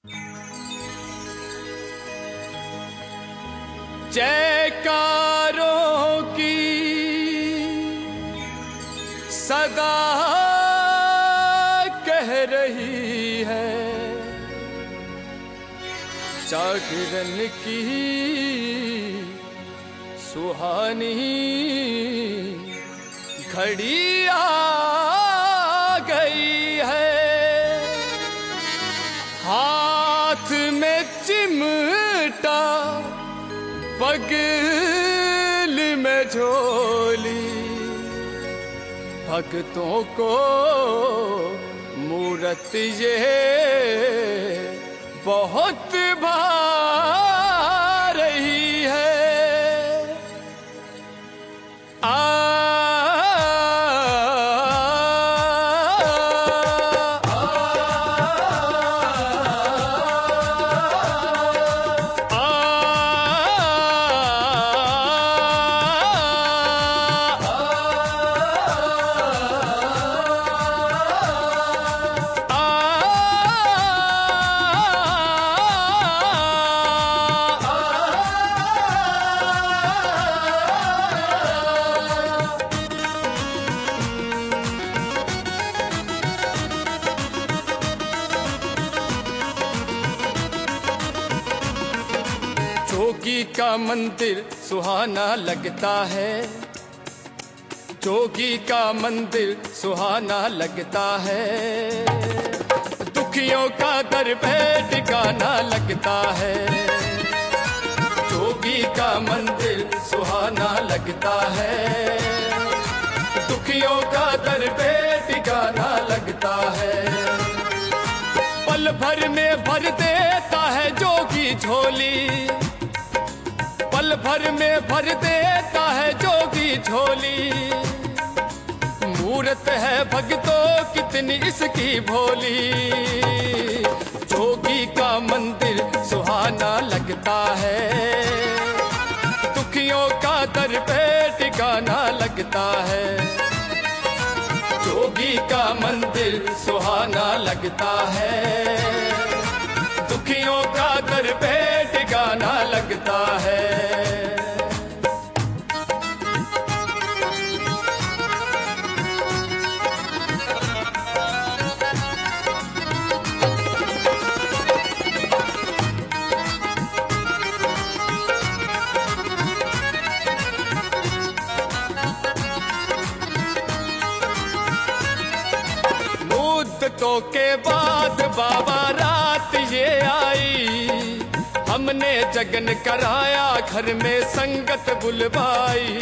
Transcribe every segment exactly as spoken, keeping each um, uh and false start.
जयकारों की सदा कह रही है, जागरण की सुहानी घड़ी आ गई है। हाथ में चिमटा, पगल में झोली, भक्तों को मूरत ये बहुत भा रही है। आ जोगी का मंदिर सुहाना लगता है, जोगी का मंदिर सुहाना लगता है। दुखियों का दर पे ठिकाना लगता है, जोगी का मंदिर सुहाना लगता है। दुखियों का दर पे ठिकाना लगता है। पल भर में भर देता है जोगी झोली, पल भर में भर देता है जोगी झोली। मूरत है भक्तों कितनी इसकी भोली, जोगी का मंदिर सुहाना लगता है। दुखियों का दर पे ठिकाना लगता है, जोगी का मंदिर सुहाना लगता है। दुखियों का दर पे ठिकाना लगता है। मुद्दतों के बाद बाबा रात ये आई, हमने जगन कराया घर में संगत बुलवाई।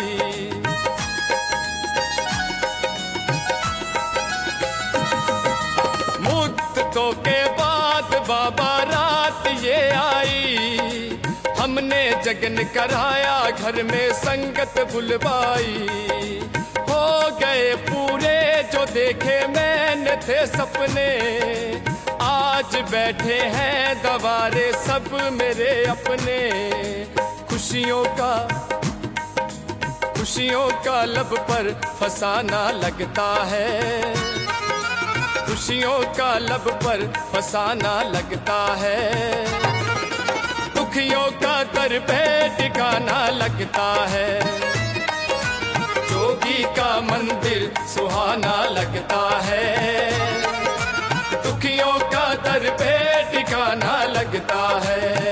मुद्दतों के बाद बाबा रात ये आई, हमने जगन कराया घर में संगत बुलवाई। हो गए पूरे जो देखे मैंने थे सपने, आज बैठे हैं गवारे सब मेरे अपने। खुशियों का खुशियों का लब पर फसाना लगता है, खुशियों का लब पर फसाना लगता है। दुखियों का दर पे ठिकाना लगता है, जोगी का मंदिर सुहाना लगता है। दुखियों का दर पे ठिकाना लगता है।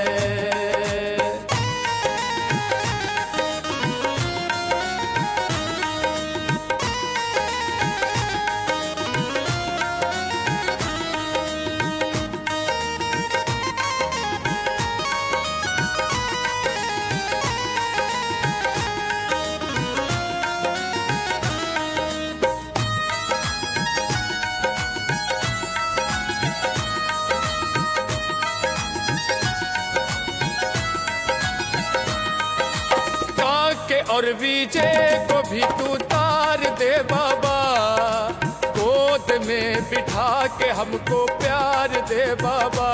और विजय को भी तू तार दे बाबा, गोद में बिठा के हमको प्यार दे बाबा।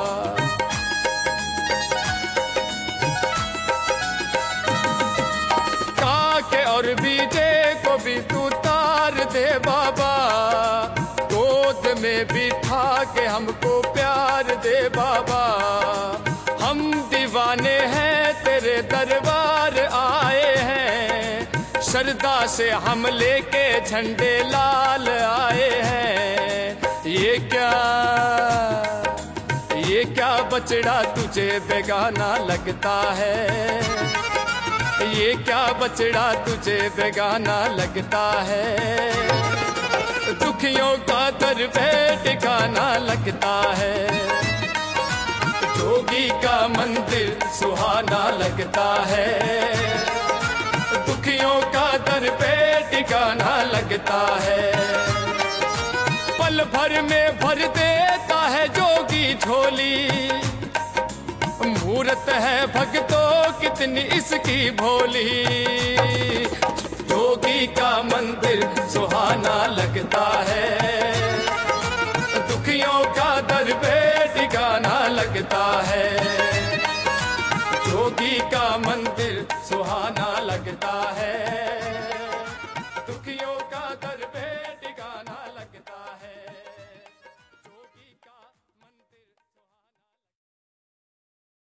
काके और विजय को भी तू तार दे बाबा, गोद में बिठा के हमको प्यार दे दे बाबा। हम दीवाने हैं तेरे दरबार आए हैं, श्रद्धा से हम लेके झंडे लाल आए हैं। ये क्या ये क्या बचड़ा तुझे बेगाना लगता है, ये क्या बचड़ा तुझे बेगाना लगता है। दुखियों का दर पे ठिकाना लगता है, जोगी का मंदिर सुहाना लगता है। दुखियों का दर पे ठिकाना लगता है, पल भर में भर देता है जोगी झोली। मूरत है भक्तों कितनी इसकी भोली, जोगी का मंदिर सुहाना लगता है। दुखियों का दर पे ठिकाना लगता है, जोगी का मंदिर सुहाना लगता है।